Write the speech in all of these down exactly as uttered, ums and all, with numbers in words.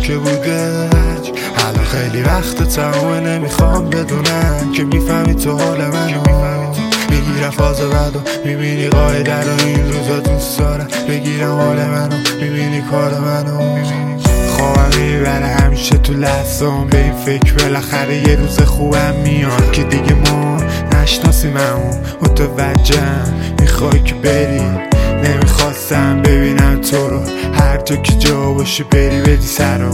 که بوده حالا خیلی وقت تمومه، نمیخوام بدونم که میفهمی تو حال منو. میگیرم فاز بعدو میبینی قاعده رو، این روزا دوست دارم بگیرم حال منو، میبینی کار منو. خوابم میبره همیشه تو لحظام به این فکر بالاخره یه روز خوبم میاد که دیگه ما نشناسیم همون. متوجهم میخوای که بری، نمیخواستم ببینم تو رو هر جا که جا باشه بری بدی سرو.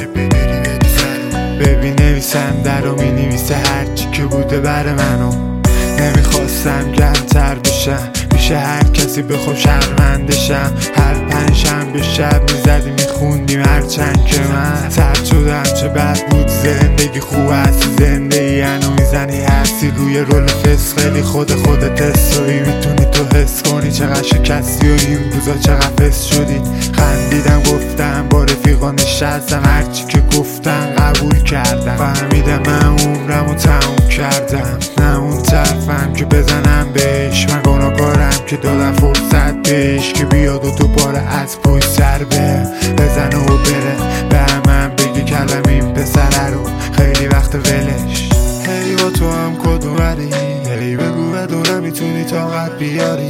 ببین نویسم در رو مینویسه هرچی که بوده بر منو. نمیخواستم گرمتر بشم میشه هر کسی بخوام شرمندشم. هر پنجشنبه شب میزدی میخوندیم هرچند که من ترد شدم. چه بد بود زندگی خوب هستی زندگی هنو میزنی هستی روی رول فس. خیلی خود خودت استوری میتونی تو حس کنی چقدر شکستی و این روزا چقدر فس شدی. خندیدم گفتم با رفیقا نشستم هرچی که گفتم قبول کردم. فهمیدم من عمرمو تموم کردم، نه اون طرفم که بزنم بهش. من گناهکارم که دادم فرصت بهش که بیاد و دوباره از پشت سر به بزنه و بره به همم بگی کلم این پسره رو خیلی وقت ولش. هی با تو هم کدومری، هی بگو بدونم میتونی طاقت بیاری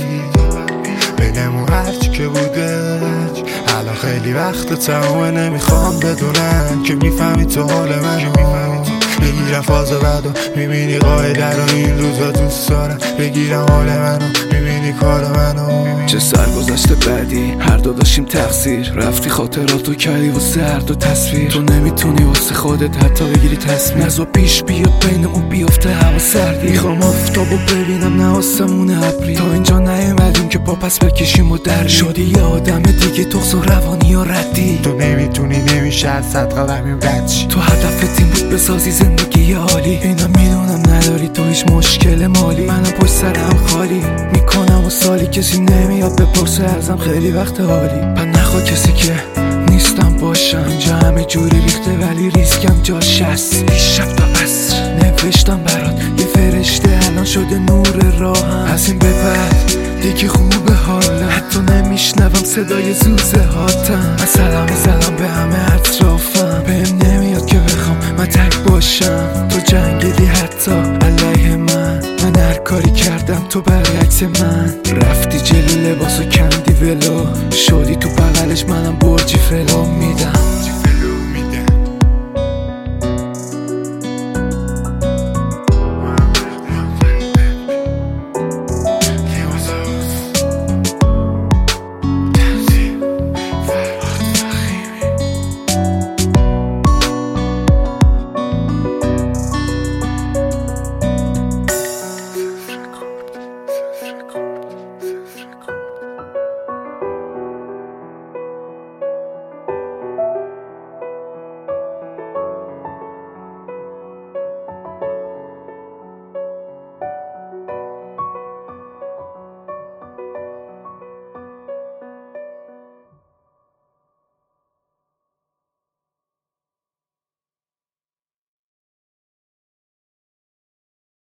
بگم هرچی که بوده حالا خیلی وقت تمومه، نمیخوام بدونم که میفهمی تو حال منو. میگیرم فاز بعدو میبینی قاعده رو، این روزا دوست دارم بگیرم حال منو، میبینی کار منو. چه سرگذشت بعدی هر دو داشتیم تقصیر، رفتی خاطراتو کردی واسه هر دو تصویر. تو نمیتونی واسه خودت حتی بگیری تصمیم، نزا پیش بیاد بین اون بیافته هوا سردی. میخوام آفتابو ببینم نه آسمون ابری، تا اینجا نیومدیم که پا پس بکشیم و در شدی یه آدم دیگه تخص و روانی و ردی. تو نمیتونی نمیشه از صد قدمیم رد شی. تو هدفت این بود بسازی زندگی عالی، اینا میدونم نداری تو هیچ مشکل مالی. منم پشت سرم خالی میکنم و سالی کسی نمیاد بپرسه ازم خیلی وقت حالی. من نخوا کسی که نیستم باشم، اینجا همه جوری ریخته ولی ریسکم جاش هست. شب تا عصر نوشتم برات یه فرشته الان شده نور راهم. از این به بعد دیگه خوبه حالا، حتی نمیشنوم صدای زوزه هاتم. من سلام میزنم به همه اطراف